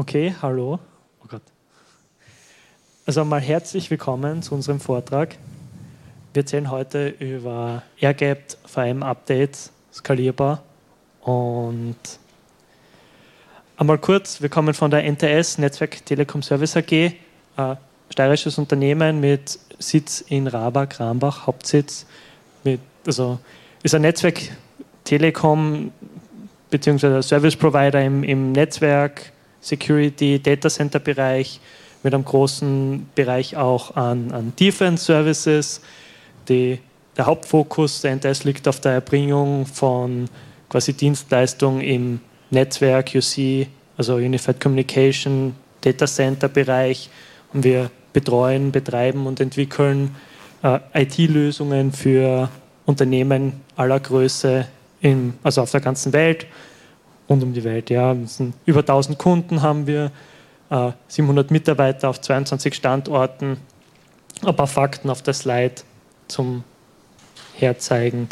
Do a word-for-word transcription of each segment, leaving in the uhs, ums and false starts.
Okay, hallo. Oh Gott. Also mal herzlich willkommen zu unserem Vortrag. Wir erzählen heute über air-gapped V M-Updates, skalierbar. Und einmal kurz, wir kommen von der N T S, Netzwerk Telekom Service A G, ein steirisches Unternehmen mit Sitz in Rabach, Krambach, Hauptsitz. Mit, also ist ein Netzwerk Telekom bzw. Service Provider im, im Netzwerk, Security, Data Center Bereich, mit einem großen Bereich auch an, an Defense Services. Die, der Hauptfokus der N T S liegt auf der Erbringung von quasi Dienstleistungen im Netzwerk, U C, also Unified Communication, Data Center Bereich. Und wir betreuen, betreiben und entwickeln äh, I T-Lösungen für Unternehmen aller Größe, in, also auf der ganzen Welt. Rund um die Welt, ja. Es sind über tausend Kunden haben wir, äh, siebenhundert Mitarbeiter auf zweiundzwanzig Standorten. Ein paar Fakten auf der Slide zum Herzeigen.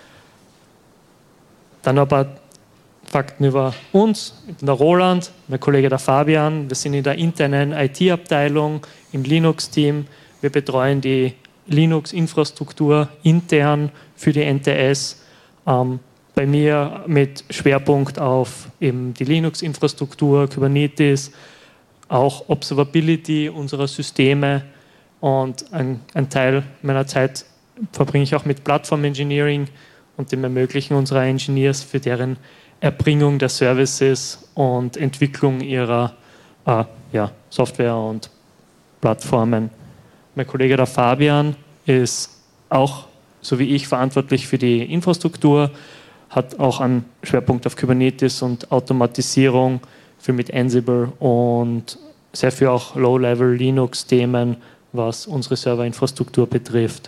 Dann ein paar Fakten über uns. Ich bin der Roland, mein Kollege der Fabian. Wir sind in der internen I T-Abteilung im Linux-Team. Wir betreuen die Linux-Infrastruktur intern für die N T S. Ähm, Bei mir mit Schwerpunkt auf eben die Linux-Infrastruktur, Kubernetes, auch Observability unserer Systeme, und ein, ein Teil meiner Zeit verbringe ich auch mit Plattform-Engineering und dem Ermöglichen unserer Engineers für deren Erbringung der Services und Entwicklung ihrer äh, ja, Software und Plattformen. Mein Kollege der Fabian ist auch, so wie ich, verantwortlich für die Infrastruktur, hat auch einen Schwerpunkt auf Kubernetes und Automatisierung, viel mit Ansible und sehr viel auch Low-Level Linux-Themen, was unsere Serverinfrastruktur betrifft.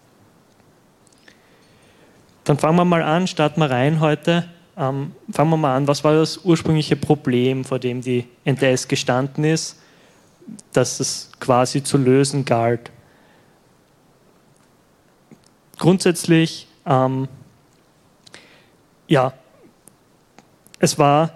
Dann fangen wir mal an, starten wir rein heute. Ähm, fangen wir mal an, was war das ursprüngliche Problem, vor dem die N T S gestanden ist, dass es quasi zu lösen galt. Grundsätzlich ähm, Ja, es war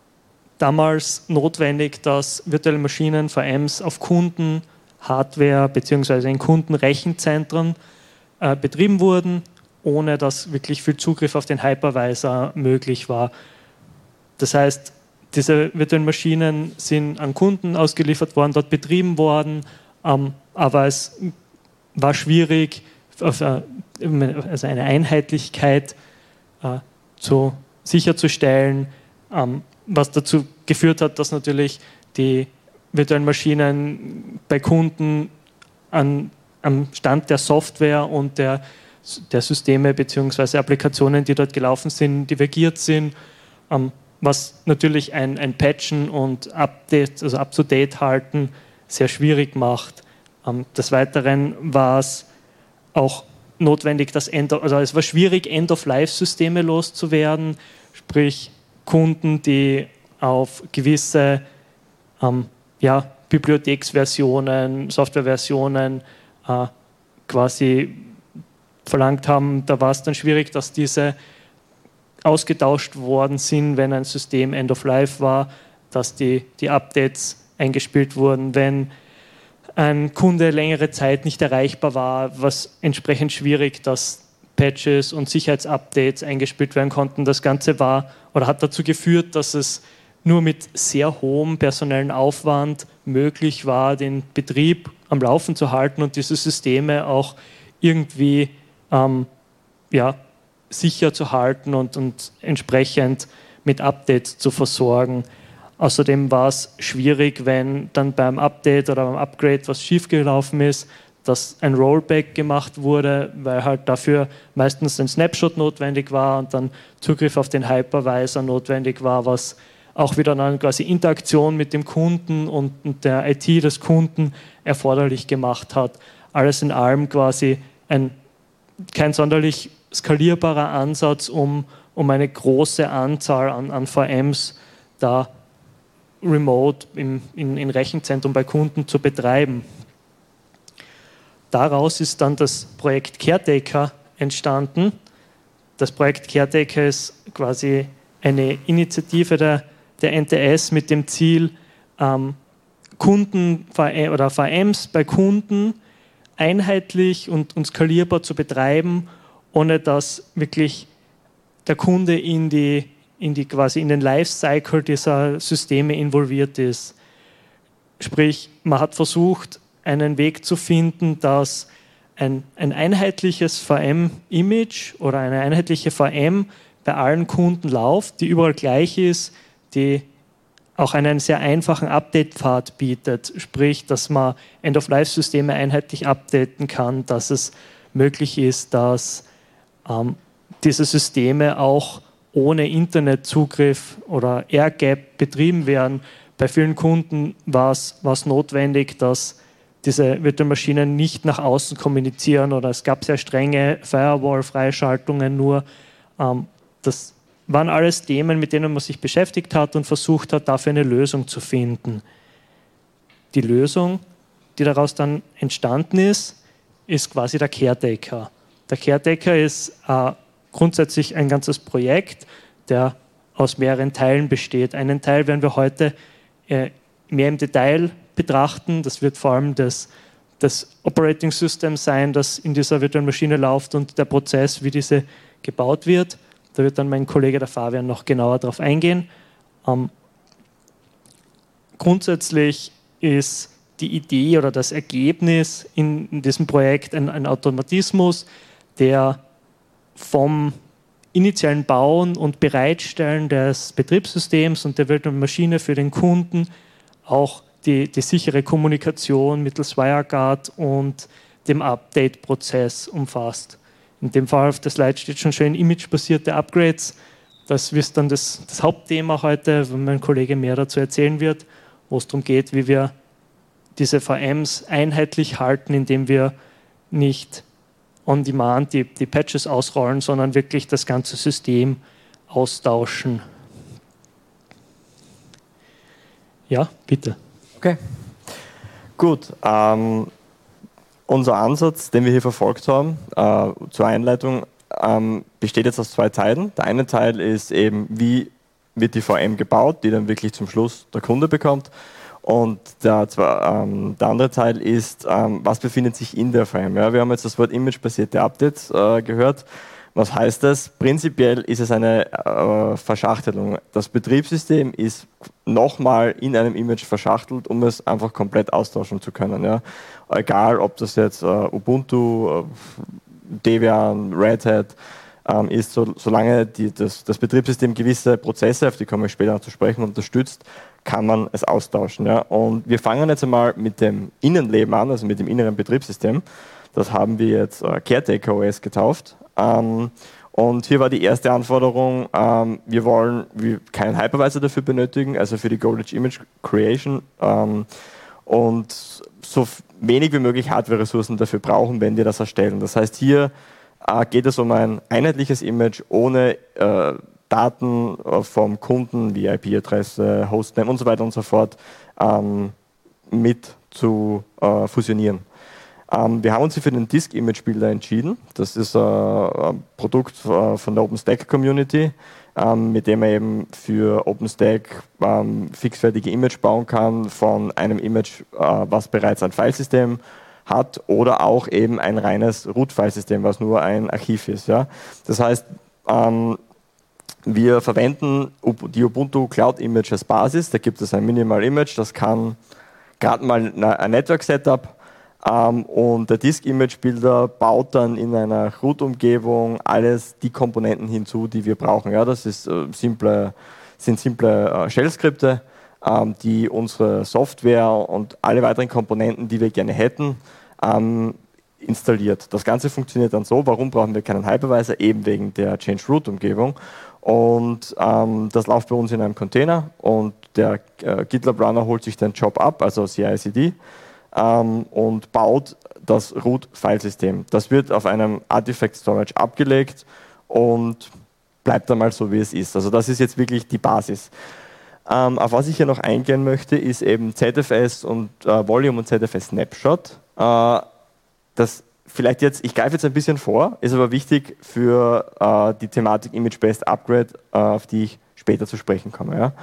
damals notwendig, dass virtuelle Maschinen, V Ms, auf Kunden-Hardware bzw. in Kundenrechenzentren äh, betrieben wurden, ohne dass wirklich viel Zugriff auf den Hypervisor möglich war. Das heißt, diese virtuellen Maschinen sind an Kunden ausgeliefert worden, dort betrieben worden, ähm, aber es war schwierig, auf, äh, also eine Einheitlichkeit äh, zu sicherzustellen, ähm, was dazu geführt hat, dass natürlich die virtuellen Maschinen bei Kunden an, am Stand der Software und der, der Systeme bzw. Applikationen, die dort gelaufen sind, divergiert sind, ähm, was natürlich ein, ein Patchen und Update, also Up-to-Date halten sehr schwierig macht. Ähm, des Weiteren war es auch notwendig, dass End of, also es war schwierig, End-of-Life-Systeme loszuwerden, sprich Kunden, die auf gewisse ähm, ja, Bibliotheksversionen, Softwareversionen äh, quasi verlangt haben. Da war es dann schwierig, dass diese ausgetauscht worden sind, wenn ein System End-of-Life war, dass die, die Updates eingespielt wurden, wenn ein Kunde längere Zeit nicht erreichbar war, was entsprechend schwierig, dass Patches und Sicherheitsupdates eingespielt werden konnten. Das Ganze war oder hat dazu geführt, dass es nur mit sehr hohem personellen Aufwand möglich war, den Betrieb am Laufen zu halten und diese Systeme auch irgendwie ähm, ja, sicher zu halten und, und entsprechend mit Updates zu versorgen. Außerdem war es schwierig, wenn dann beim Update oder beim Upgrade was schiefgelaufen ist, dass ein Rollback gemacht wurde, weil halt dafür meistens ein Snapshot notwendig war und dann Zugriff auf den Hypervisor notwendig war, was auch wieder dann quasi Interaktion mit dem Kunden und der I T des Kunden erforderlich gemacht hat. Alles in allem quasi ein kein sonderlich skalierbarer Ansatz, um, um eine große Anzahl an, an V Ms da remote im, in, in Rechenzentrum bei Kunden zu betreiben. Daraus ist dann das Projekt Caretaker entstanden. Das Projekt Caretaker ist quasi eine Initiative der, der N T S mit dem Ziel, ähm, Kunden oder V Ms bei Kunden einheitlich und, und skalierbar zu betreiben, ohne dass wirklich der Kunde in die, in die quasi in den Lifecycle dieser Systeme involviert ist. Sprich, man hat versucht, einen Weg zu finden, dass ein, ein einheitliches V M-Image oder eine einheitliche V M bei allen Kunden läuft, die überall gleich ist, die auch einen sehr einfachen Update-Pfad bietet, sprich, dass man End-of-Life-Systeme einheitlich updaten kann, dass es möglich ist, dass ähm, diese Systeme auch ohne Internetzugriff oder Air-Gap betrieben werden. Bei vielen Kunden war es, war es notwendig, dass diese virtuellen Maschinen nicht nach außen kommunizieren oder es gab sehr strenge Firewall-Freischaltungen nur. Ähm, das waren alles Themen, mit denen man sich beschäftigt hat und versucht hat, dafür eine Lösung zu finden. Die Lösung, die daraus dann entstanden ist, ist quasi der Caretaker. Der Caretaker ist äh, grundsätzlich ein ganzes Projekt, der aus mehreren Teilen besteht. Einen Teil werden wir heute äh, mehr im Detail betrachten. Das wird vor allem das, das Operating System sein, das in dieser virtuellen Maschine läuft und der Prozess, wie diese gebaut wird. Da wird dann mein Kollege, der Fabian, noch genauer darauf eingehen. Ähm, grundsätzlich ist die Idee oder das Ergebnis in, in diesem Projekt ein, ein Automatismus, der vom initialen Bauen und Bereitstellen des Betriebssystems und der virtuellen Maschine für den Kunden auch die, die sichere Kommunikation mittels WireGuard und dem Update-Prozess umfasst. In dem Fall auf der Slide steht schon schön imagebasierte Upgrades. Das ist dann das, das Hauptthema heute, wenn mein Kollege mehr dazu erzählen wird, wo es darum geht, wie wir diese V Ms einheitlich halten, indem wir nicht on demand die, die Patches ausrollen, sondern wirklich das ganze System austauschen. Ja, bitte. Okay, gut. Ähm, unser Ansatz, den wir hier verfolgt haben, äh, zur Einleitung, ähm, besteht jetzt aus zwei Teilen. Der eine Teil ist eben, wie wird die V M gebaut, die dann wirklich zum Schluss der Kunde bekommt. Und der, ähm, der andere Teil ist, ähm, was befindet sich in der V M. Ja, wir haben jetzt das Wort imagebasierte Updates äh, gehört. Was heißt das? Prinzipiell ist es eine äh, Verschachtelung. Das Betriebssystem ist nochmal in einem Image verschachtelt, um es einfach komplett austauschen zu können. Ja. Egal, ob das jetzt äh, Ubuntu, äh, Debian, Red Hat ähm, ist, so, solange die, das, das Betriebssystem gewisse Prozesse, auf die kommen wir später noch zu sprechen, unterstützt, kann man es austauschen. Ja. Und wir fangen jetzt einmal mit dem Innenleben an, also mit dem inneren Betriebssystem. Das haben wir jetzt äh, Caretaker O S getauft. Ähm, und hier war die erste Anforderung, ähm, wir wollen wir keinen Hypervisor dafür benötigen, also für die Goldedge Image Creation ähm, und so wenig wie möglich Hardware-Ressourcen dafür brauchen, wenn wir das erstellen. Das heißt, hier äh, geht es um ein einheitliches Image ohne äh, Daten vom Kunden wie I P-Adresse, Hostname und so weiter und so fort ähm, mit zu äh, fusionieren. Ähm, wir haben uns für den Disk-Image-Builder entschieden. Das ist äh, ein Produkt äh, von der OpenStack-Community, ähm, mit dem man eben für OpenStack ähm, fixfertige Image bauen kann von einem Image, äh, was bereits ein Filesystem hat oder auch eben ein reines Root-Filesystem, was nur ein Archiv ist. Ja? Das heißt, ähm, wir verwenden die Ubuntu Cloud Image als Basis. Da gibt es ein Minimal Image, das kann gerade mal ein Network-Setup. Um, und der Disk-Image-Builder baut dann in einer Root-Umgebung alles die Komponenten hinzu, die wir brauchen. Ja, das ist, äh, simple, sind simple äh, Shell-Skripte, ähm, die unsere Software und alle weiteren Komponenten, die wir gerne hätten, ähm, installiert. Das Ganze funktioniert dann so, warum brauchen wir keinen Hypervisor? Eben wegen der Change-Root-Umgebung. Und ähm, das läuft bei uns in einem Container und der äh, GitLab-Runner holt sich den Job ab, also C I C D, Ähm, und baut das Root-Filesystem. Das wird auf einem Artifact Storage abgelegt und bleibt einmal so, wie es ist. Also das ist jetzt wirklich die Basis. Ähm, auf was ich hier noch eingehen möchte, ist eben Z F S und äh, Volume und Z F S Snapshot. Äh, das vielleicht jetzt, ich greife jetzt ein bisschen vor, ist aber wichtig für äh, die Thematik Image-Based Upgrade, äh, auf die ich später zu sprechen komme. Ja?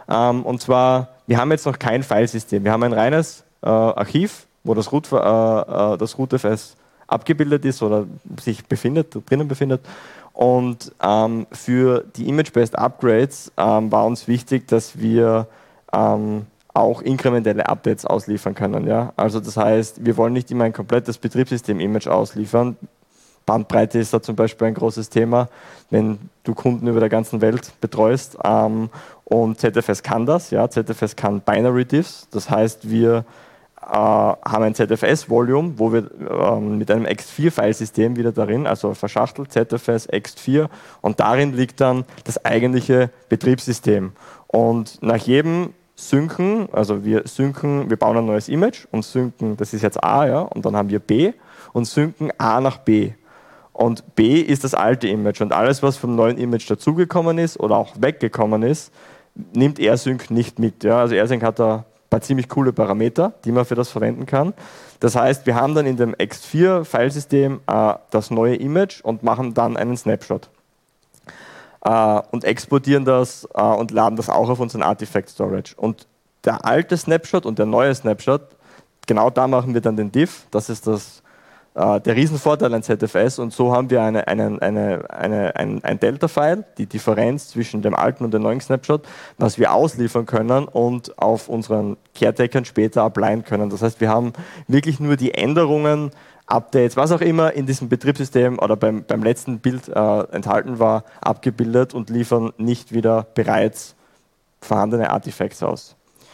Ähm, und zwar, wir haben jetzt noch kein Filesystem. Wir haben ein reines äh, Archiv, wo das, Root, äh, äh, das rootfs abgebildet ist oder sich befindet, drinnen befindet. Und ähm, für die Image-Based Upgrades ähm, war uns wichtig, dass wir ähm, auch inkrementelle Updates ausliefern können. Ja? Also das heißt, wir wollen nicht immer ein komplettes Betriebssystem-Image ausliefern. Bandbreite ist da zum Beispiel ein großes Thema, wenn du Kunden über der ganzen Welt betreust. Ähm, und Z F S kann das. Ja? Z F S kann Binary Diffs. Das heißt, wir äh, haben ein Z F S-Volume, wo wir ähm, mit einem ext vier Filesystem wieder darin, also verschachtelt Z F S ext vier, und darin liegt dann das eigentliche Betriebssystem. Und nach jedem Synken, also wir synken, wir bauen ein neues Image und synken, das ist jetzt A, ja, und dann haben wir B und synken A nach B. Und B ist das alte Image, und alles, was vom neuen Image dazugekommen ist oder auch weggekommen ist, nimmt AirSync nicht mit. Ja. Also AirSync hat da ein paar ziemlich coole Parameter, die man für das verwenden kann. Das heißt, wir haben dann in dem ext vier Filesystem äh, das neue Image und machen dann einen Snapshot. Uh, und exportieren das uh, und laden das auch auf unseren Artifact Storage. Und der alte Snapshot und der neue Snapshot, genau da machen wir dann den Diff. Das ist das, uh, der Riesenvorteil an Z F S. Und so haben wir eine, eine, eine, eine, ein, ein Delta-File, die Differenz zwischen dem alten und dem neuen Snapshot, was wir ausliefern können und auf unseren Caretakern später applyen können. Das heißt, wir haben wirklich nur die Änderungen, Updates, was auch immer in diesem Betriebssystem oder beim, beim letzten Bild äh, enthalten war, abgebildet und liefern nicht wieder bereits vorhandene Artifacts aus.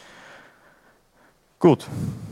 Gut.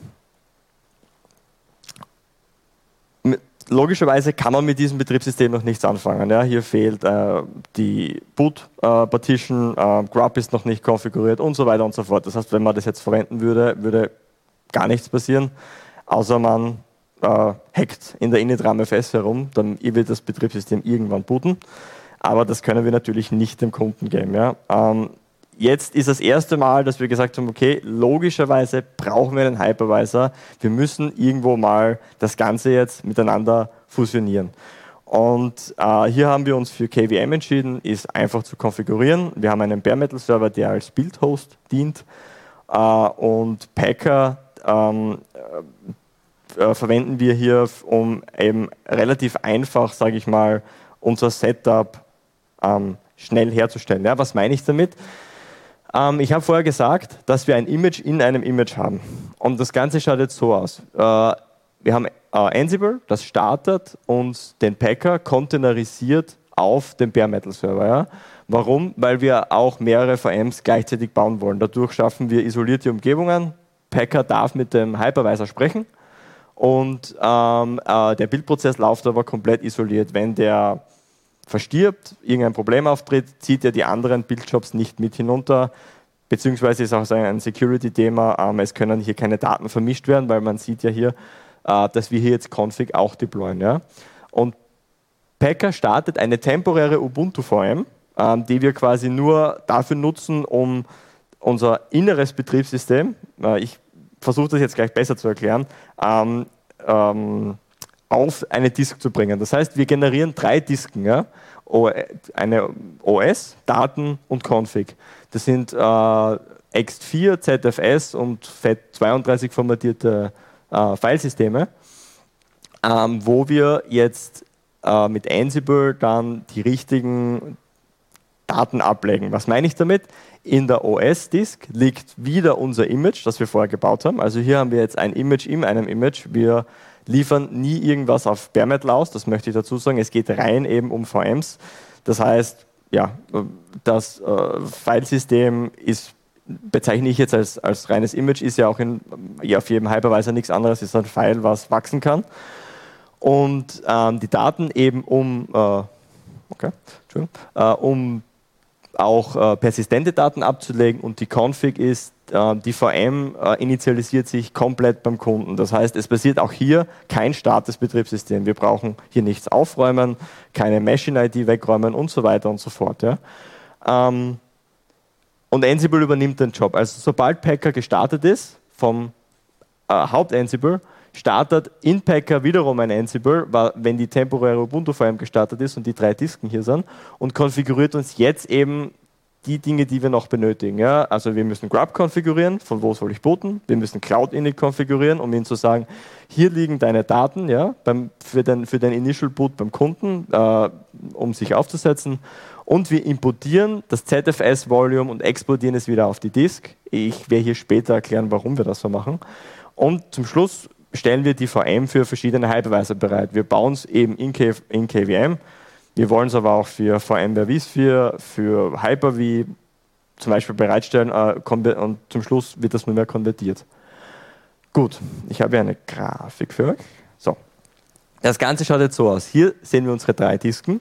Logischerweise kann man mit diesem Betriebssystem noch nichts anfangen. Ja, hier fehlt äh, die Boot-Partition, äh, äh, Grub ist noch nicht konfiguriert und so weiter und so fort. Das heißt, wenn man das jetzt verwenden würde, würde gar nichts passieren, außer man Äh, hackt in der init-RAM-fs herum, dann wird das Betriebssystem irgendwann booten. Aber das können wir natürlich nicht dem Kunden geben. Ja. Ähm, jetzt ist das erste Mal, dass wir gesagt haben, okay, logischerweise brauchen wir einen Hypervisor. Wir müssen irgendwo mal das Ganze jetzt miteinander fusionieren. Und äh, hier haben wir uns für K V M entschieden, ist einfach zu konfigurieren. Wir haben einen Bare Metal Server, der als Build-Host dient. Äh, und Packer ähm, Äh, verwenden wir hier, um eben relativ einfach, sage ich mal, unser Setup ähm, schnell herzustellen. Ja, was meine ich damit? Ähm, ich habe vorher gesagt, dass wir ein Image in einem Image haben. Und das Ganze schaut jetzt so aus. Äh, wir haben äh, Ansible, das startet und den Packer containerisiert auf dem Bare Metal Server. Ja? Warum? Weil wir auch mehrere V Ms gleichzeitig bauen wollen. Dadurch schaffen wir isolierte Umgebungen. Packer darf mit dem Hypervisor sprechen. Und ähm, äh, der Bildprozess läuft aber komplett isoliert. Wenn der verstirbt, irgendein Problem auftritt, zieht er die anderen Bildjobs nicht mit hinunter, beziehungsweise ist auch ein Security-Thema, ähm, es können hier keine Daten vermischt werden, weil man sieht ja hier, äh, dass wir hier jetzt Config auch deployen. Ja? Und Packer startet eine temporäre Ubuntu-V M, ähm, die wir quasi nur dafür nutzen, um unser inneres Betriebssystem, äh, ich versuche das jetzt gleich besser zu erklären, ähm, ähm, auf eine Disk zu bringen. Das heißt, wir generieren drei Disken, ja? Eine O S, Daten und Config. Das sind äh, ext vier, Z F S und F A T zweiunddreißig formatierte äh, Filesysteme, ähm, wo wir jetzt äh, mit Ansible dann die richtigen Daten ablegen. Was meine ich damit? In der O S-Disk liegt wieder unser Image, das wir vorher gebaut haben. Also hier haben wir jetzt ein Image in einem Image. Wir liefern nie irgendwas auf Bare Metal aus, das möchte ich dazu sagen. Es geht rein eben um V Ms. Das heißt, ja, das äh, Filesystem ist, bezeichne ich jetzt als, als reines Image, ist ja auch in, ja, auf jedem Hypervisor nichts anderes, ist ein File, was wachsen kann. Und ähm, die Daten eben um, äh, okay, Entschuldigung, äh, um auch äh, persistente Daten abzulegen, und die Config ist, äh, die V M äh, initialisiert sich komplett beim Kunden. Das heißt, es passiert auch hier kein Start des Betriebssystems. Wir brauchen hier nichts aufräumen, keine Machine-I D wegräumen und so weiter und so fort. Ja. Ähm, und Ansible übernimmt den Job. Also sobald Packer gestartet ist, vom äh, Haupt-Ansible, startet in Packer wiederum ein Ansible, wenn die temporäre Ubuntu-V M gestartet ist und die drei Disken hier sind, und konfiguriert uns jetzt eben die Dinge, die wir noch benötigen. Ja? Also wir müssen Grub konfigurieren, von wo soll ich booten. Wir müssen Cloud Init konfigurieren, um ihnen zu sagen, hier liegen deine Daten, ja, beim, für, den, für den Initial Boot beim Kunden, äh, um sich aufzusetzen. Und wir importieren das Z F S-Volume und exportieren es wieder auf die Disk. Ich werde hier später erklären, warum wir das so machen. Und zum Schluss stellen wir die V M für verschiedene Hypervisor bereit. Wir bauen es eben in, K in K V M. Wir wollen es aber auch für VMware vSphere, für Hyper-V zum Beispiel bereitstellen äh, und zum Schluss wird das nur mehr konvertiert. Gut, ich habe hier eine Grafik für euch. So. Das Ganze schaut jetzt so aus. Hier sehen wir unsere drei Disken.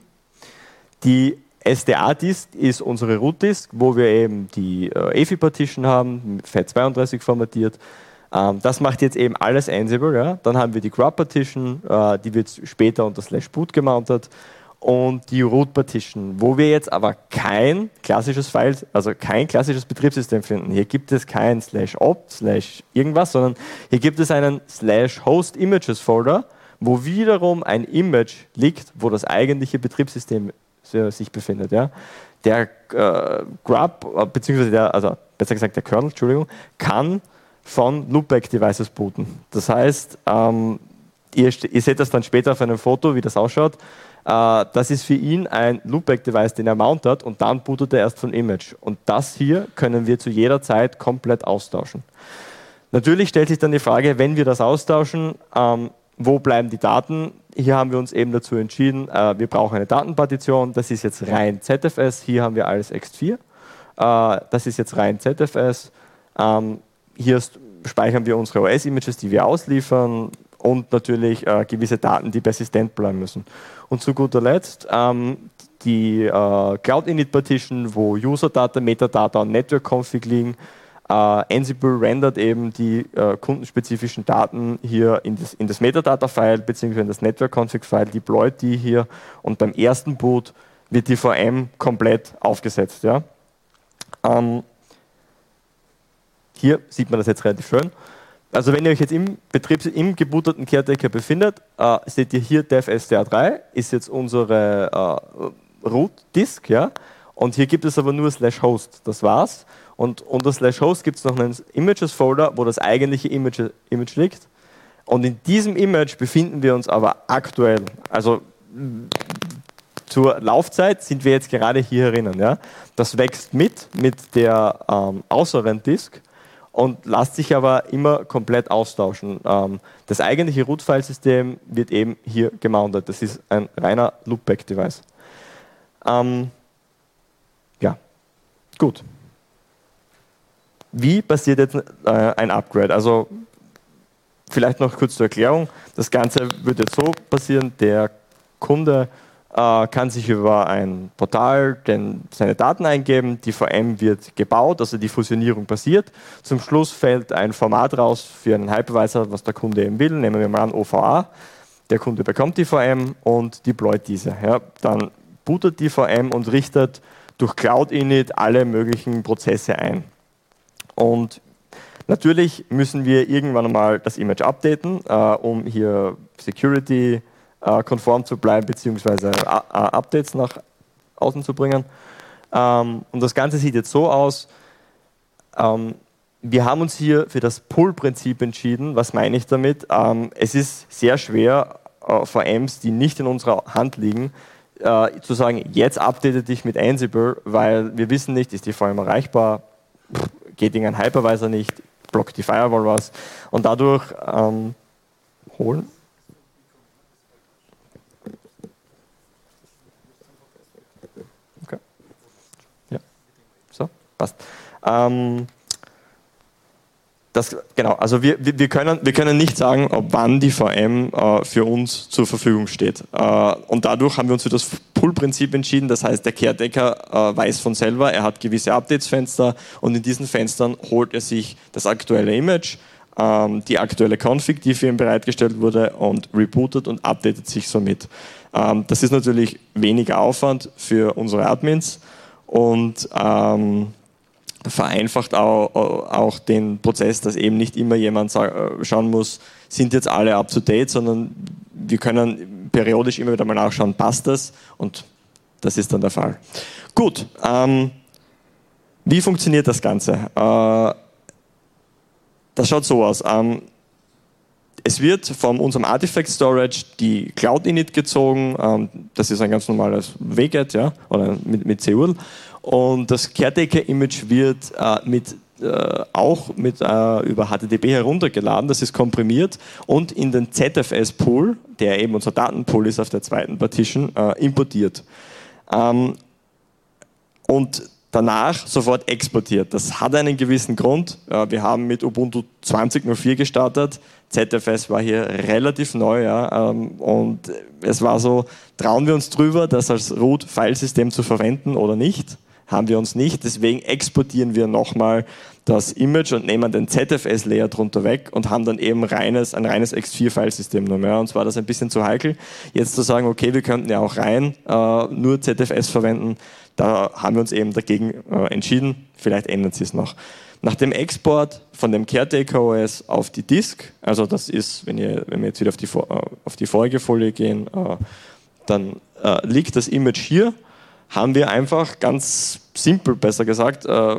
Die S D A-Disk ist unsere Root-Disk, wo wir eben die äh, E F I-Partition haben, FAT zweiunddreißig formatiert. Ähm, das macht jetzt eben alles Ansible. Ja? Dann haben wir die Grub-Partition, äh, die wird später unter slash boot gemountet. Und die Root-Partition, wo wir jetzt aber kein klassisches File, also kein klassisches Betriebssystem finden. Hier gibt es kein slash opt, slash irgendwas, sondern hier gibt es einen slash host images Folder, wo wiederum ein Image liegt, wo das eigentliche Betriebssystem sich befindet. Ja. Der äh, Grub, beziehungsweise der, also besser gesagt der Kernel, Entschuldigung, kann von Loopback-Devices booten. Das heißt, ähm, ihr, ihr seht das dann später auf einem Foto, wie das ausschaut. Uh, das ist für ihn ein Loopback-Device, den er mountet und dann bootet er erst von Image. Und das hier können wir zu jeder Zeit komplett austauschen. Natürlich stellt sich dann die Frage, wenn wir das austauschen, ähm, wo bleiben die Daten? Hier haben wir uns eben dazu entschieden, äh, wir brauchen eine Datenpartition, das ist jetzt rein Z F S, hier haben wir alles X vier, äh, das ist jetzt rein Z F S, ähm, hier speichern wir unsere O S-Images, die wir ausliefern, und natürlich äh, gewisse Daten, die persistent bleiben müssen. Und zu guter Letzt ähm, die äh, Cloud Init Partition, wo User-Data, Metadata und Network-Config liegen. Äh, Ansible rendert eben die äh, kundenspezifischen Daten hier in das, in das Metadata-File bzw. in das Network-Config-File, deployt die hier und beim ersten Boot wird die V M komplett aufgesetzt. Ja? Ähm, hier sieht man das jetzt relativ schön. Also wenn ihr euch jetzt im Betriebs im gebooteten Caretaker befindet, äh, seht ihr hier dev S D A drei, ist jetzt unsere äh, Root-Disk, ja, und hier gibt es aber nur slash host, das war's. Und unter slash host gibt es noch einen Images-Folder, wo das eigentliche Image, Image liegt. Und in diesem Image befinden wir uns aber aktuell, also zur Laufzeit sind wir jetzt gerade hier herinnen. Ja. Das wächst mit, mit der ähm, äußeren Disk. Und lässt sich aber immer komplett austauschen. Das eigentliche Root-File-System wird eben hier gemountet. Das ist ein reiner Loopback-Device. Ähm, ja, gut. Wie passiert jetzt äh, ein Upgrade? Also vielleicht noch kurz zur Erklärung. Das Ganze wird jetzt so passieren, der Kunde äh, kann sich über ein Portal den, seine Daten eingeben, die V M wird gebaut, also die Fusionierung passiert. Zum Schluss fällt ein Format raus für einen Hypervisor, was der Kunde eben will, nehmen wir mal an O V A. Der Kunde bekommt die V M und deployt diese. Ja. Dann bootet die V M und richtet durch Cloud Init alle möglichen Prozesse ein. Und natürlich müssen wir irgendwann mal das Image updaten, äh, um hier Security konform zu bleiben, beziehungsweise Updates nach außen zu bringen. Und das Ganze sieht jetzt so aus, wir haben uns hier für das Pull-Prinzip entschieden. Was meine ich damit? Es ist sehr schwer, V Ms, die nicht in unserer Hand liegen, zu sagen, jetzt update dich mit Ansible, weil wir wissen nicht, ist die V M erreichbar, geht irgendein Hypervisor nicht, blockt die Firewall was und dadurch ähm, holen. Passt. Ähm, das, genau, also wir, wir, können, wir können nicht sagen, ob wann die V M äh, für uns zur Verfügung steht. Äh, und dadurch haben wir uns für das Pull-Prinzip entschieden. Das heißt, der Caretaker äh, weiß von selber, er hat gewisse Updates-Fenster und in diesen Fenstern holt er sich das aktuelle Image, ähm, die aktuelle Config, die für ihn bereitgestellt wurde und rebootet und updatet sich somit. Ähm, das ist natürlich weniger Aufwand für unsere Admins und ähm, vereinfacht auch, auch den Prozess, dass eben nicht immer jemand schauen muss, sind jetzt alle up to date, sondern wir können periodisch immer wieder mal nachschauen, passt das? Und das ist dann der Fall. Gut, ähm, Wie funktioniert das Ganze? Äh, das schaut so aus. Ähm, es wird von unserem Artifact Storage die Cloud Init gezogen. Ähm, das ist ein ganz normales W GET, ja, oder mit, mit C U R L. Und das Caretaker-Image wird äh, mit, äh, auch mit, äh, über H T T P heruntergeladen. Das ist komprimiert und in den Z F S-Pool, der eben unser Datenpool ist auf der zweiten Partition, äh, importiert. Ähm, und danach sofort exportiert. Das hat einen gewissen Grund. Wir haben mit Ubuntu zwanzig Punkt null vier gestartet. Z F S war hier relativ neu. Ja, und es war so, trauen wir uns drüber, das als Root-Filesystem zu verwenden oder nicht? Haben wir uns nicht. Deswegen exportieren wir nochmal das Image und nehmen den Z F S-Layer drunter weg und haben dann eben reines, ein reines X vier Filesystem nur mehr. Und zwar war das ein bisschen zu heikel. Jetzt zu sagen, okay, wir könnten ja auch rein äh, nur Z F S verwenden, da haben wir uns eben dagegen äh, entschieden. Vielleicht ändert sich es noch. Nach dem Export von dem Caretaker O S auf die Disk, also das ist, wenn, ihr, wenn wir jetzt wieder auf die, äh, auf die vorige Folie gehen, äh, dann äh, liegt das Image hier, haben wir einfach ganz simpel, besser gesagt, äh,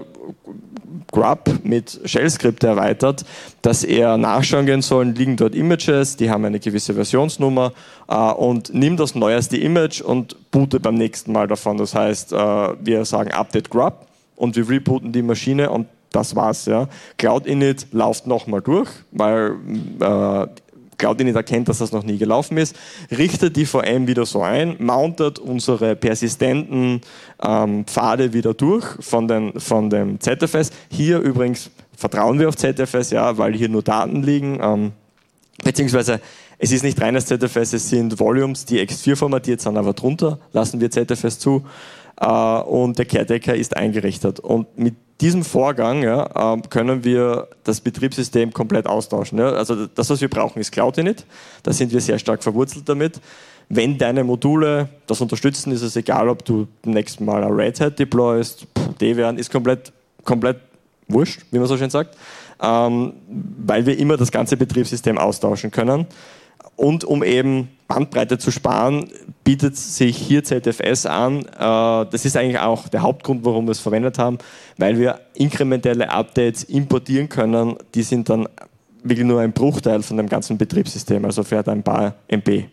Grub mit Shell-Skripte erweitert, dass er nachschauen gehen sollen, liegen dort Images, die haben eine gewisse Versionsnummer äh, und nimm das neueste Image und boote beim nächsten Mal davon. Das heißt, äh, wir sagen Update Grub und wir rebooten die Maschine und das war's. Ja. Cloud Init läuft nochmal durch, weil äh, Cloud Init erkennt, dass das noch nie gelaufen ist, richtet die V M wieder so ein, mountet unsere persistenten ähm, Pfade wieder durch von, den, von dem Z F S. Hier übrigens vertrauen wir auf Z F S, ja, weil hier nur Daten liegen, ähm, beziehungsweise es ist nicht reines Z F S, es sind Volumes, die X vier formatiert sind, aber drunter lassen wir Z F S zu äh, und der Caretaker ist eingerichtet. Und mit diesem Vorgang ja, können wir das Betriebssystem komplett austauschen. Ja. Also das, was wir brauchen, ist Cloud Init. Da sind wir sehr stark verwurzelt damit. Wenn deine Module das unterstützen, ist es egal, ob du beim nächsten Mal ein Red Hat deployst, Debian ist komplett, komplett wurscht, wie man so schön sagt, ähm, weil wir immer das ganze Betriebssystem austauschen können. Und um eben Bandbreite zu sparen, bietet sich hier Z F S an. Das ist eigentlich auch der Hauptgrund, warum wir es verwendet haben, weil wir inkrementelle Updates importieren können. Die sind dann wirklich nur ein Bruchteil von dem ganzen Betriebssystem, also fährt ein paar M B.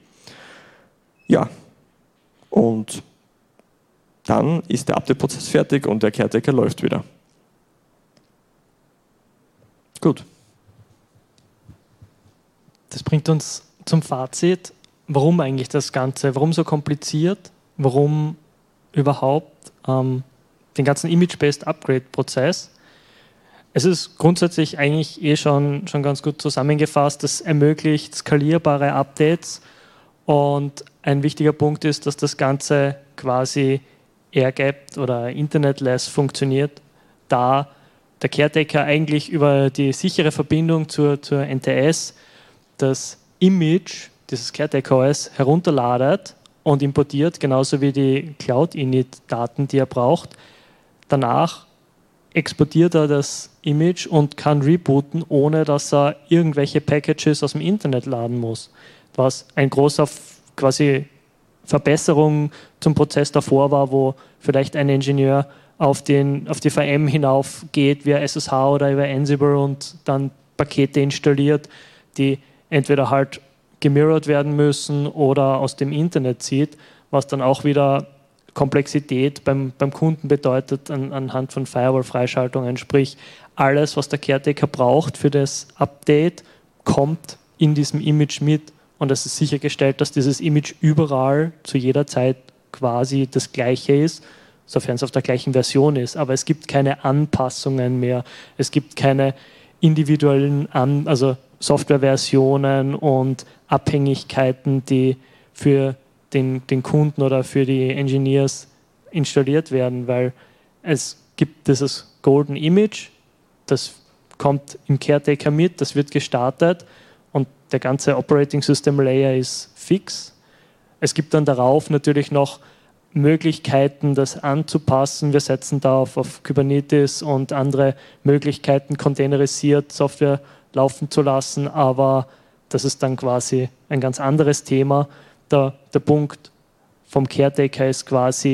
Ja, und dann ist der Update-Prozess fertig und der Caretaker läuft wieder. Gut. Das bringt uns zum Fazit. Warum eigentlich das Ganze? Warum so kompliziert? Warum überhaupt ähm, den ganzen Image-Based Upgrade-Prozess? Es ist grundsätzlich eigentlich eh schon, schon ganz gut zusammengefasst. Es ermöglicht skalierbare Updates und ein wichtiger Punkt ist, dass das Ganze quasi air-gapped oder internetless funktioniert, da der Caretaker eigentlich über die sichere Verbindung zur, zur N T S das Image dieses Caretaker O S herunterladet und importiert, genauso wie die Cloud-Init-Daten, die er braucht. Danach exportiert er das Image und kann rebooten, ohne dass er irgendwelche Packages aus dem Internet laden muss. Was ein großer quasi Verbesserung zum Prozess davor war, wo vielleicht ein Ingenieur auf, den, auf die V M hinauf geht via S S H oder über Ansible und dann Pakete installiert, die entweder halt gemirrored werden müssen oder aus dem Internet zieht, was dann auch wieder Komplexität beim, beim Kunden bedeutet an, anhand von Firewall-Freischaltungen. Sprich, alles, was der Caretaker braucht für das Update, kommt in diesem Image mit und es ist sichergestellt, dass dieses Image überall zu jeder Zeit quasi das gleiche ist, sofern es auf der gleichen Version ist. Aber es gibt keine Anpassungen mehr, es gibt keine individuellen An also Softwareversionen und Abhängigkeiten, die für den, den Kunden oder für die Engineers installiert werden, weil es gibt dieses Golden Image, das kommt im Caretaker mit, das wird gestartet und der ganze Operating System Layer ist fix. Es gibt dann darauf natürlich noch Möglichkeiten, das anzupassen. Wir setzen da auf, auf Kubernetes und andere Möglichkeiten, containerisiert Software laufen zu lassen, aber das ist dann quasi ein ganz anderes Thema. Der, der Punkt vom Caretaker ist quasi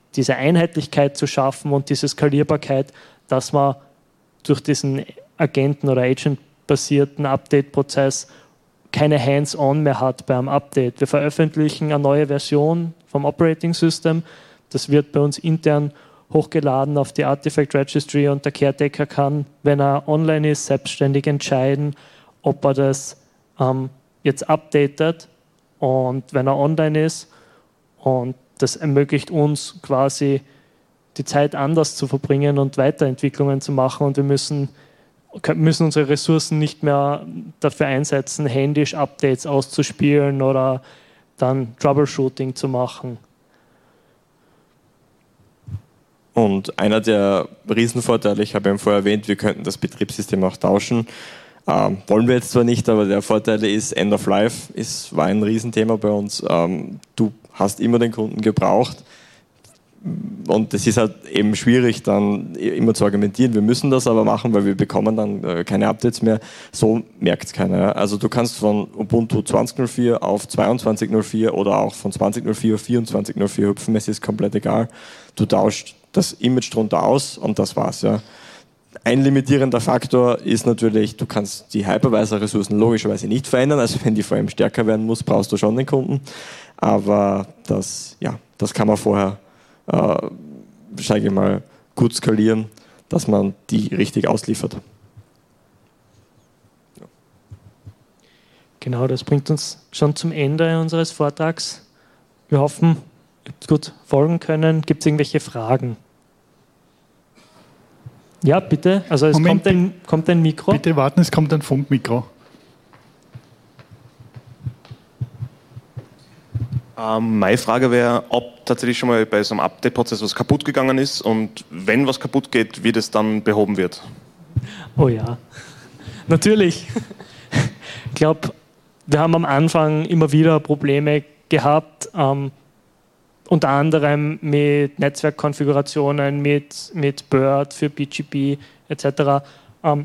diese Einheitlichkeit zu schaffen und diese Skalierbarkeit, dass man durch diesen Agenten- oder Agent-basierten Update-Prozess keine Hands-on mehr hat beim Update. Wir veröffentlichen eine neue Version vom Operating System. Das wird bei uns intern hochgeladen auf die Artifact Registry und der Caretaker kann, wenn er online ist, selbstständig entscheiden, ob er das ähm, jetzt updatet und wenn er online ist. Und das ermöglicht uns quasi die Zeit anders zu verbringen und Weiterentwicklungen zu machen und wir müssen müssen unsere Ressourcen nicht mehr dafür einsetzen, händisch Updates auszuspielen oder dann Troubleshooting zu machen. Und einer der Riesenvorteile, ich habe ja vorher erwähnt, wir könnten das Betriebssystem auch tauschen. Ähm, wollen wir jetzt zwar nicht, aber der Vorteil ist, End of Life ist, war ein Riesenthema bei uns. Ähm, du hast immer den Kunden gebraucht. Und es ist halt eben schwierig, dann immer zu argumentieren, wir müssen das aber machen, weil wir bekommen dann äh, keine Updates mehr. So merkt es keiner. Ja? Also du kannst von Ubuntu zwanzig Punkt null vier auf zweiundzwanzig Punkt null vier oder auch von zwanzig Punkt null vier auf vierundzwanzig Punkt null vier hüpfen, es ist komplett egal. Du tauscht das Image drunter aus und das war's. Ja. Ein limitierender Faktor ist natürlich, du kannst die Hypervisor-Ressourcen logischerweise nicht verändern, also wenn die V M stärker werden muss, brauchst du schon den Kunden. Aber das, ja, das kann man vorher Äh, sage ich mal, gut skalieren, dass man die richtig ausliefert. Ja. Genau, das bringt uns schon zum Ende unseres Vortrags. Wir hoffen, ihr habt gut folgen können. Gibt es irgendwelche Fragen? Ja, bitte. Also es Moment, kommt, ein, kommt ein Mikro. Bitte warten, es kommt ein Funkmikro. Ähm, meine Frage wäre, ob tatsächlich schon mal bei so einem Update-Prozess was kaputt gegangen ist und wenn was kaputt geht, wie das dann behoben wird. Oh ja, natürlich. Ich glaube, wir haben am Anfang immer wieder Probleme gehabt, ähm, unter anderem mit Netzwerkkonfigurationen, mit, mit Bird für B G P et cetera. Ähm,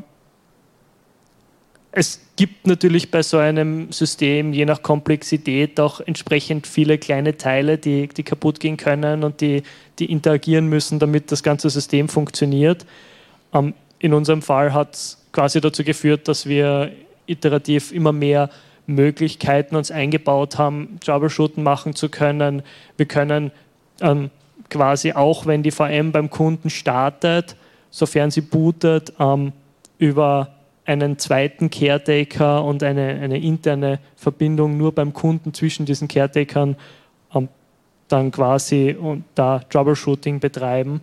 Es gibt natürlich bei so einem System je nach Komplexität auch entsprechend viele kleine Teile, die, die kaputt gehen können und die, die interagieren müssen, damit das ganze System funktioniert. Ähm, in unserem Fall hat es quasi dazu geführt, dass wir iterativ immer mehr Möglichkeiten uns eingebaut haben, Troubleshooten machen zu können. Wir können ähm, quasi auch, wenn die V M beim Kunden startet, sofern sie bootet, ähm, über einen zweiten Caretaker und eine, eine interne Verbindung nur beim Kunden zwischen diesen Caretakern ähm, dann quasi und da Troubleshooting betreiben.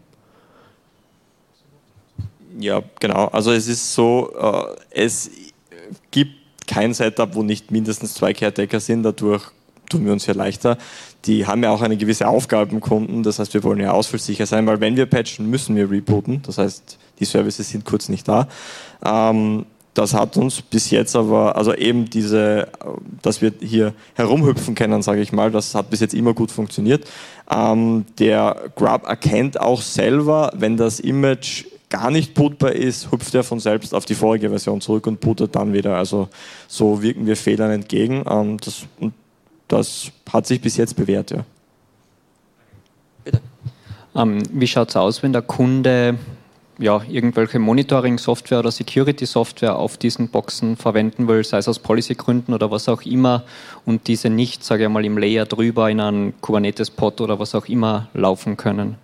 Ja, genau. Also es ist so, äh, es gibt kein Setup, wo nicht mindestens zwei Caretaker sind, dadurch tun wir uns ja leichter. Die haben ja auch eine gewisse Aufgabe im Kunden, das heißt, wir wollen ja ausfallsicher sein, weil wenn wir patchen, müssen wir rebooten, das heißt, die Services sind kurz nicht da. Ähm, Das hat uns bis jetzt aber, also eben diese, dass wir hier herumhüpfen können, sage ich mal, das hat bis jetzt immer gut funktioniert. Ähm, der Grub erkennt auch selber, wenn das Image gar nicht bootbar ist, hüpft er von selbst auf die vorige Version zurück und bootet dann wieder. Also so wirken wir Fehlern entgegen. Ähm, das, und das hat sich bis jetzt bewährt, ja. Bitte. Ähm, wie schaut es aus, wenn der Kunde ja, irgendwelche Monitoring-Software oder Security-Software auf diesen Boxen verwenden will, sei es aus Policy-Gründen oder was auch immer, und diese nicht, sage ich mal, im Layer drüber in einen Kubernetes-Pod oder was auch immer laufen können?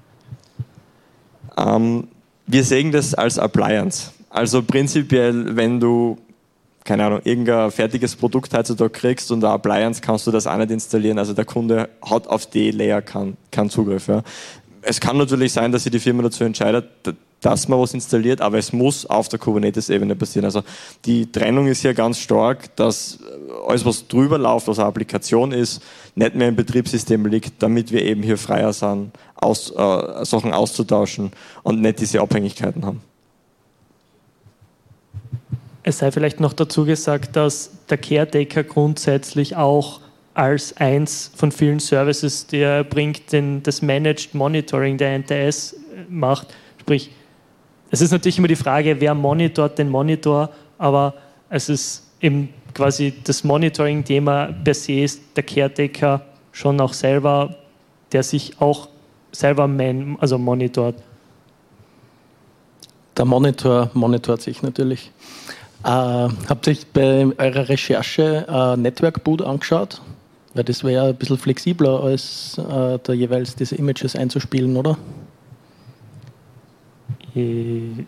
Ähm, wir sehen das als Appliance. Also prinzipiell, wenn du, keine Ahnung, irgendein fertiges Produkt heutzutage kriegst und eine Appliance, kannst du das auch nicht installieren. Also der Kunde hat auf die Layer keinen kein Zugriff. Ja. Es kann natürlich sein, dass sich die Firma dazu entscheidet, dass man was installiert, aber es muss auf der Kubernetes-Ebene passieren. Also die Trennung ist hier ganz stark, dass alles, was drüber läuft, was eine Applikation ist, nicht mehr im Betriebssystem liegt, damit wir eben hier freier sind, aus, äh, Sachen auszutauschen und nicht diese Abhängigkeiten haben. Es sei vielleicht noch dazu gesagt, dass der Caretaker grundsätzlich auch als eins von vielen Services, die er bringt, den, das Managed Monitoring der N T S macht. Sprich, es ist natürlich immer die Frage, wer monitort den Monitor, aber es ist eben quasi das Monitoring-Thema per se ist der Caretaker schon auch selber, der sich auch selber man, also monitort? Der Monitor monitort sich natürlich. Äh, habt ihr euch bei eurer Recherche äh, Network Boot angeschaut? Weil das wäre ja ein bisschen flexibler, als äh, da jeweils diese Images einzuspielen, oder? Ich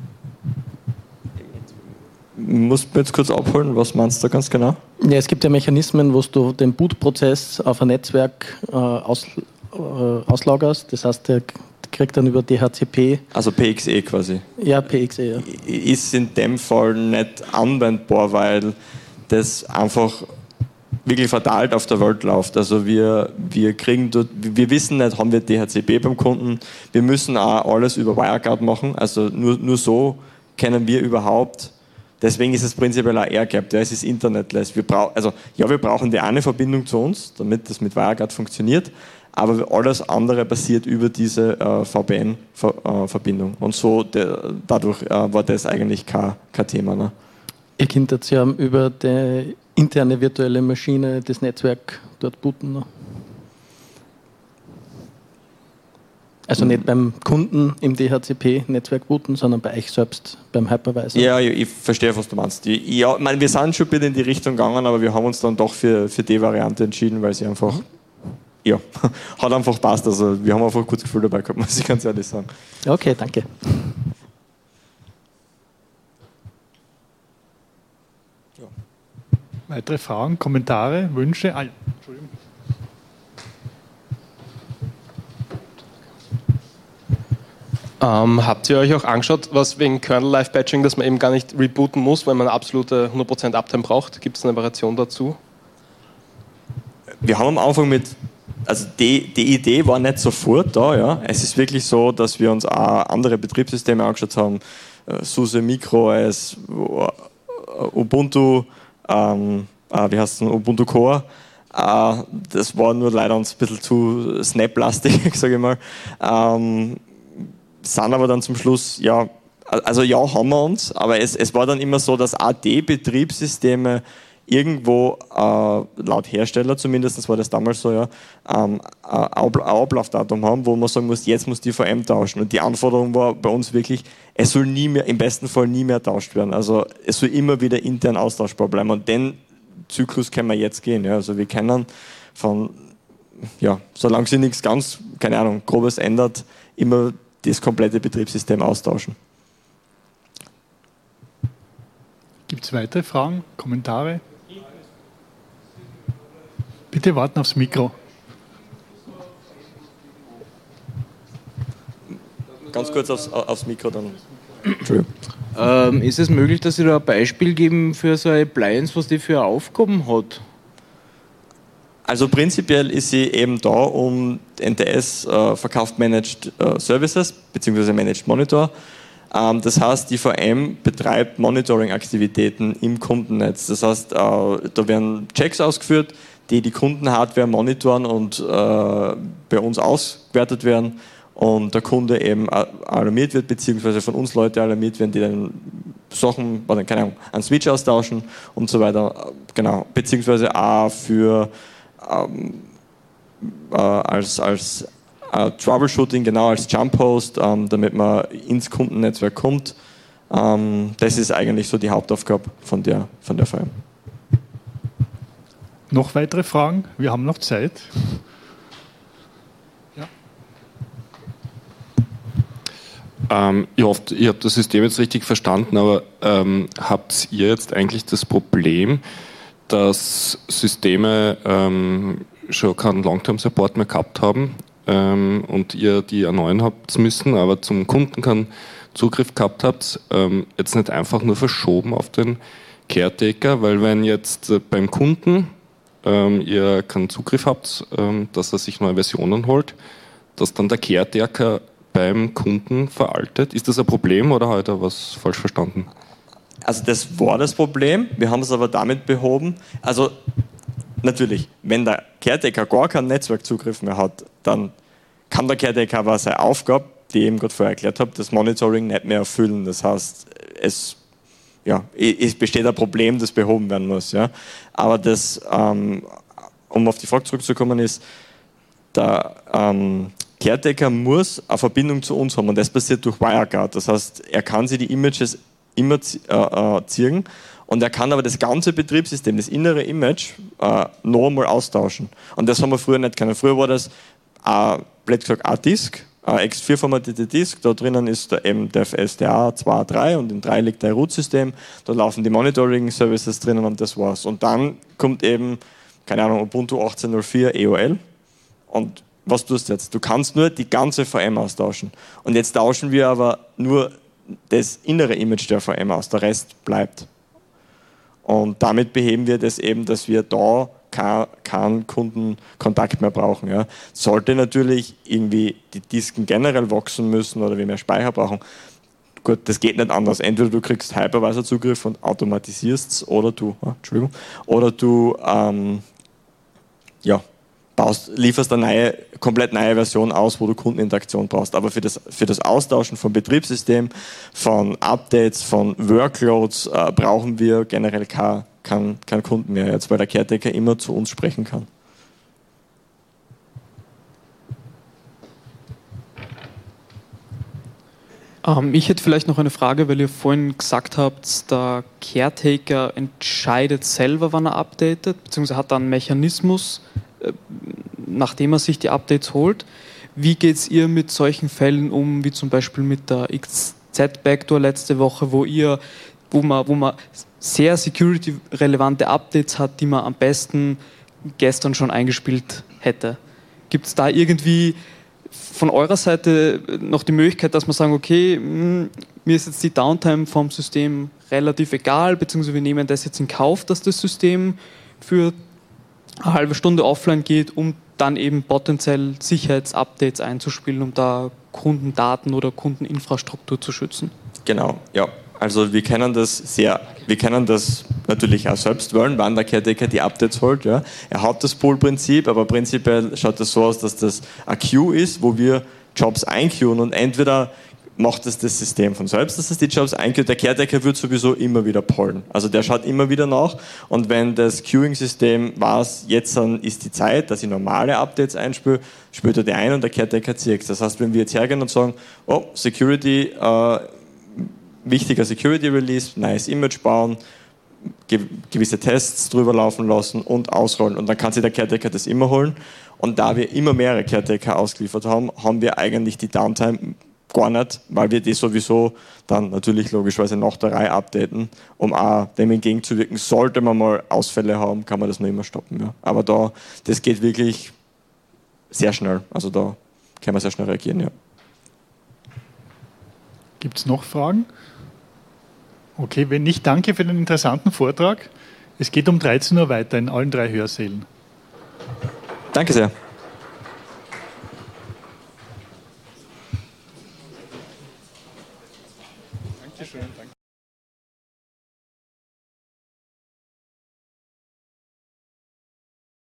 Musst du mir jetzt kurz abholen, was meinst du da ganz genau? Ja, es gibt ja Mechanismen, wo du den Boot-Prozess auf ein Netzwerk äh, aus, äh, auslagerst. Das heißt, der kriegt dann über D H C P. Also P X E quasi. Ja, P X E, ja. Ist in dem Fall nicht anwendbar, weil das einfach wirklich verteilt auf der Welt läuft. Also wir, wir kriegen dort, wir wissen nicht, haben wir D H C P beim Kunden. Wir müssen auch alles über WireGuard machen. Also nur, nur so können wir überhaupt. Deswegen ist es prinzipiell auch air-gapped, ja, es ist internetless. Wir brauch, also, ja, wir brauchen die eine Verbindung zu uns, damit das mit WireGuard funktioniert, aber alles andere passiert über diese äh, V P N-Verbindung. Und so, der, dadurch äh, war das eigentlich kein, kein Thema. Ne? Ihr könnt jetzt ja über die interne virtuelle Maschine das Netzwerk dort booten. Ne? Also nicht beim Kunden im D H C P-Netzwerk booten, sondern bei euch selbst beim Hypervisor. Ja, ich, ich verstehe, was du meinst. Ich, ja, ich meine, wir sind schon ein bisschen in die Richtung gegangen, aber wir haben uns dann doch für, für die Variante entschieden, weil sie einfach, mhm. ja, hat einfach passt. Also wir haben einfach ein gutes Gefühl dabei gehabt, muss ich ganz ehrlich sagen. Okay, danke. Ja. Weitere Fragen, Kommentare, Wünsche? Ah, ja. Entschuldigung. Ähm, habt ihr euch auch angeschaut, was wegen Kernel-Live-Batching, dass man eben gar nicht rebooten muss, weil man eine absolute hundert Prozent Uptime braucht? Gibt es eine Variation dazu? Wir haben am Anfang mit, also die, die Idee war nicht sofort da, ja. Es ist wirklich so, dass wir uns auch andere Betriebssysteme angeschaut haben, SUSE, MicroOS, Ubuntu, ähm, äh, wie heißt es, Ubuntu Core. Äh, das war nur leider uns ein bisschen zu Snap-lastig, sage ich mal. Ähm, sind aber dann zum Schluss, ja, also ja, haben wir uns, aber es, es war dann immer so, dass A D-Betriebssysteme irgendwo, äh, laut Hersteller zumindest, war das damals so, ja, ähm, ein Ablaufdatum haben, wo man sagen muss, jetzt muss die V M tauschen. Und die Anforderung war bei uns wirklich, es soll nie mehr, im besten Fall nie mehr tauscht werden. Also es soll immer wieder intern austauschbar bleiben. Und den Zyklus können wir jetzt gehen. Ja. Also wir können von, ja, solange sich nichts ganz, keine Ahnung, Grobes ändert, immer das komplette Betriebssystem austauschen. Gibt es weitere Fragen, Kommentare? Bitte warten aufs Mikro. Ganz kurz aufs, aufs Mikro dann. Entschuldigung. Ähm, ist es möglich, dass Sie da ein Beispiel geben für so eine Appliance, was die für Aufgaben hat? Also prinzipiell ist sie eben da, um N T S äh, verkauft Managed äh, Services bzw. Managed Monitor. Ähm, das heißt, die V M betreibt Monitoring-Aktivitäten im Kundennetz. Das heißt, äh, da werden Checks ausgeführt, die die Kundenhardware monitoren und äh, bei uns ausgewertet werden und der Kunde eben alarmiert wird, beziehungsweise von uns Leute alarmiert werden, die dann Sachen, oder keine Ahnung, einen Switch austauschen und so weiter. Genau, beziehungsweise auch für ähm, äh, als, als äh, Troubleshooting, genau als Jump Host, ähm, damit man ins Kundennetzwerk kommt. Ähm, das ist eigentlich so die Hauptaufgabe von der, von der V M. Noch weitere Fragen? Wir haben noch Zeit. Ja. Ähm, ich hoffe, ihr habt das System jetzt richtig verstanden, aber ähm, habt ihr jetzt eigentlich das Problem, dass Systeme ähm, schon keinen Long-Term-Support mehr gehabt haben ähm, und ihr die erneuern habt müssen, aber zum Kunden keinen Zugriff gehabt habt, ähm, jetzt nicht einfach nur verschoben auf den Caretaker, weil wenn jetzt äh, beim Kunden ähm, ihr keinen Zugriff habt, ähm, dass er sich neue Versionen holt, dass dann der Caretaker beim Kunden veraltet. Ist das ein Problem oder hat er was falsch verstanden? Also das war das Problem, wir haben es aber damit behoben. Also natürlich, wenn der Caretaker gar keinen Netzwerkzugriff mehr hat, dann kann der Caretaker aber seine Aufgabe, die ich eben gerade vorher erklärt habe, das Monitoring nicht mehr erfüllen. Das heißt, es, ja, es besteht ein Problem, das behoben werden muss. Ja. Aber das, ähm, um auf die Frage zurückzukommen, ist, der, ähm, Caretaker muss eine Verbindung zu uns haben und das passiert durch WireGuard. Das heißt, er kann sich die Images immer äh, äh, ziehen und er kann aber das ganze Betriebssystem, das innere Image, äh, noch einmal austauschen. Und das haben wir früher nicht können. Früher war das, äh, blöd gesagt, ein Disk, eine X vier formatierte Disk, da drinnen ist der, eben der S D A zwei Punkt drei und in drei liegt der Root-System, da laufen die Monitoring-Services drinnen und das war's. Und dann kommt eben, keine Ahnung, Ubuntu achtzehn Punkt null vier E O L und was tust du jetzt? Du kannst nur die ganze V M austauschen. Und jetzt tauschen wir aber nur das innere Image der V M aus, der Rest bleibt. Und damit beheben wir das eben, dass wir da keinen Kundenkontakt mehr brauchen. Ja. Sollte natürlich irgendwie die Disken generell wachsen müssen oder wir mehr Speicher brauchen, gut, das geht nicht anders. Entweder du kriegst Hypervisor-Zugriff und automatisierst es oder du, oh, Entschuldigung, oder du ähm, ja, baust, lieferst eine neue, komplett neue Version aus, wo du Kundeninteraktion brauchst. Aber für das, für das Austauschen von Betriebssystem, von Updates, von Workloads äh, brauchen wir generell keinen kein, kein Kunden mehr jetzt, weil der Caretaker immer zu uns sprechen kann. Ähm, ich hätte vielleicht noch eine Frage, weil ihr vorhin gesagt habt, der Caretaker entscheidet selber, wann er updatet, beziehungsweise hat da einen Mechanismus, äh, nachdem er sich die Updates holt. Wie geht es ihr mit solchen Fällen um, wie zum Beispiel mit der X Z-Backdoor letzte Woche, wo ihr, wo man, wo man sehr security-relevante Updates hat, die man am besten gestern schon eingespielt hätte? Gibt es da irgendwie von eurer Seite noch die Möglichkeit, dass man sagen, okay, mh, mir ist jetzt die Downtime vom System relativ egal, beziehungsweise wir nehmen das jetzt in Kauf, dass das System für eine halbe Stunde offline geht, um dann eben potenziell Sicherheitsupdates einzuspielen, um da Kundendaten oder Kundeninfrastruktur zu schützen? Genau, ja. Also wir kennen das sehr, wir kennen das natürlich auch selbst wollen, wann der Caretaker die Updates holt. Ja. Er hat das Pool-Prinzip, aber prinzipiell schaut das so aus, dass das eine Queue ist, wo wir Jobs einqueuen und entweder macht das das System von selbst, dass es die Jobs einqueuet. Der Caretaker wird sowieso immer wieder pollen. Also der schaut immer wieder nach und wenn das Queuing-System weiß, jetzt ist die Zeit, dass ich normale Updates einspüle, spült er die ein und der Caretaker zieht. Das heißt, wenn wir jetzt hergehen und sagen, oh, Security, äh, wichtiger Security-Release, neues Image bauen, ge- gewisse Tests drüber laufen lassen und ausrollen. Und dann kann sich der Caretaker das immer holen. Und da wir immer mehrere Caretaker ausgeliefert haben, haben wir eigentlich die Downtime gar nicht, weil wir die sowieso dann natürlich logischerweise nach der Reihe updaten, um auch dem entgegenzuwirken. Sollte man mal Ausfälle haben, kann man das noch immer stoppen. Ja. Aber da, das geht wirklich sehr schnell. Also da kann man sehr schnell reagieren. Ja. Gibt es noch Fragen? Okay, wenn nicht, danke für den interessanten Vortrag. Es geht um dreizehn Uhr weiter in allen drei Hörsälen. Danke sehr. Dankeschön. Danke.